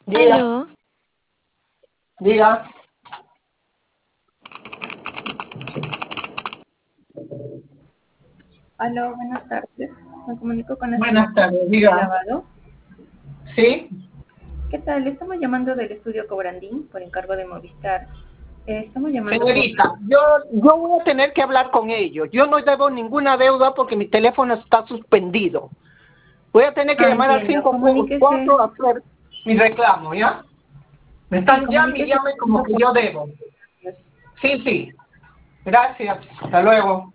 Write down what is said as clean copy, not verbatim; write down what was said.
Diga, Aló, diga. Aló, buenas tardes. Me comunico con la señora Buenas tardes, de diga. Lavado. ¿Sí? ¿Qué tal? Estamos llamando del estudio Cobrandín por encargo de Movistar. Estamos llamando Señorita, yo voy a tener que hablar con ellos. Yo no debo ninguna deuda porque mi teléfono está suspendido. Voy a tener que llamar al entiendo. Comuníquese. 544 a hacer mi reclamo, ¿ya? Me Sí, están llame y comuníquese. llame como que yo debo. Sí, sí. Gracias. Hasta luego.